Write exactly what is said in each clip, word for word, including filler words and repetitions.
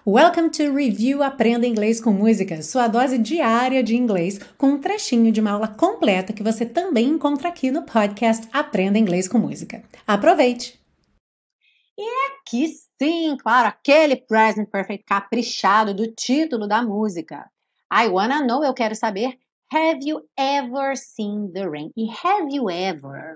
Welcome to Review Aprenda Inglês com Música, sua dose diária de inglês com um trechinho de uma aula completa que você também encontra aqui no podcast Aprenda Inglês com Música. Aproveite! E aqui sim, claro, aquele present perfect caprichado do título da música. I wanna know, eu quero saber, have you ever seen the rain? E have you ever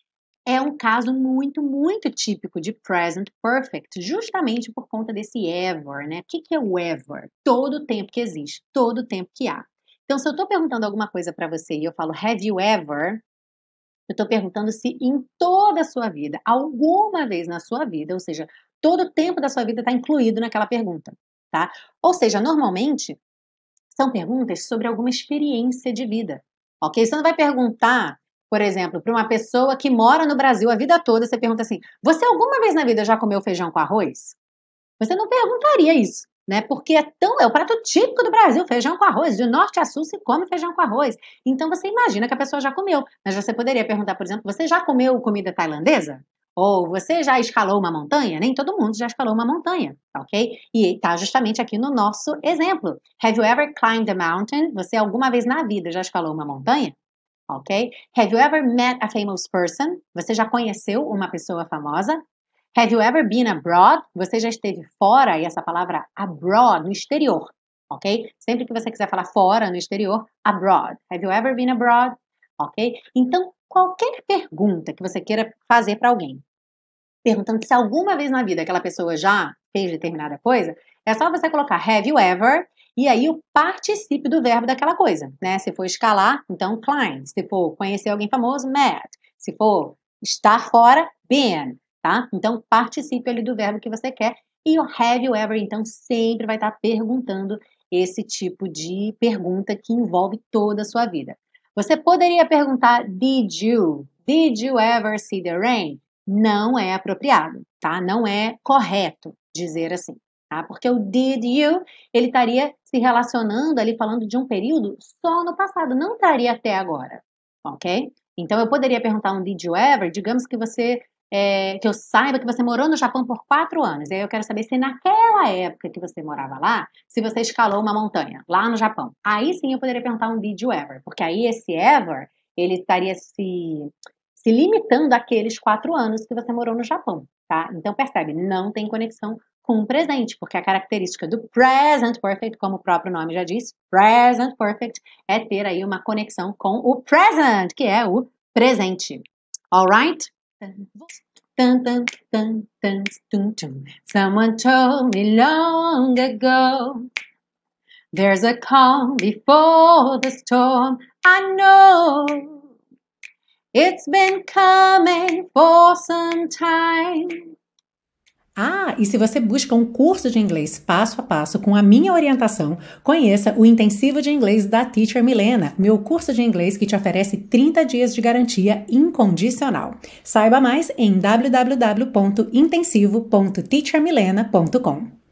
é um caso muito, muito típico de present perfect, justamente por conta desse ever, né? O que, que é o ever? Todo o tempo que existe, todo o tempo que há. Então, se eu estou perguntando alguma coisa para você e eu falo have you ever, eu estou perguntando se em toda a sua vida, alguma vez na sua vida, ou seja, todo o tempo da sua vida está incluído naquela pergunta, tá? Ou seja, normalmente, são perguntas sobre alguma experiência de vida, ok? Você não vai perguntar, por exemplo, para uma pessoa que mora no Brasil a vida toda, você pergunta assim, você alguma vez na vida já comeu feijão com arroz? Você não perguntaria isso, né? Porque é tão, é o prato típico do Brasil, feijão com arroz. De norte a sul se come feijão com arroz. Então você imagina que a pessoa já comeu. Mas você poderia perguntar, por exemplo, você já comeu comida tailandesa? Ou você já escalou uma montanha? Nem todo mundo já escalou uma montanha, ok? E está justamente aqui no nosso exemplo. Have you ever climbed a mountain? Você alguma vez na vida já escalou uma montanha? Ok? Have you ever met a famous person? Você já conheceu uma pessoa famosa? Have you ever been abroad? Você já esteve fora, e essa palavra abroad, no exterior, ok? Sempre que você quiser falar fora, no exterior, abroad. Have you ever been abroad? Ok? Então, qualquer pergunta que você queira fazer para alguém, perguntando se alguma vez na vida aquela pessoa já fez determinada coisa, é só você colocar have you ever e aí o particípio do verbo daquela coisa, né? Se for escalar, então climb. Se for conhecer alguém famoso, met. Se for estar fora, been, tá? Então, particípio ali do verbo que você quer. E o have you ever, então, sempre vai estar perguntando esse tipo de pergunta que envolve toda a sua vida. Você poderia perguntar did you? Did you ever see the rain? Não é apropriado, tá? Não é correto dizer assim, tá? Porque o did you, ele estaria se relacionando ali, falando de um período só no passado, não estaria até agora, ok? Então, eu poderia perguntar um did you ever, digamos que você, é, que eu saiba que você morou no Japão por quatro anos, e aí eu quero saber se naquela época que você morava lá, se você escalou uma montanha, lá no Japão. Aí sim eu poderia perguntar um did you ever, porque aí esse ever, ele estaria se... se limitando àqueles quatro anos que você morou no Japão, tá? Então, percebe, não tem conexão com o presente, porque a característica do present perfect, como o próprio nome já diz, present perfect, é ter aí uma conexão com o present, que é o presente. Alright? Dun, dun, dun, dun, dun, dun. Someone told me long ago there's a calm before the storm. I know it's been coming for some time. Ah, e se você busca um curso de inglês passo a passo com a minha orientação, conheça o Intensivo de Inglês da Teacher Milena, meu curso de inglês que te oferece trinta dias de garantia incondicional. Saiba mais em w w w ponto intensivo ponto teacher milena ponto com.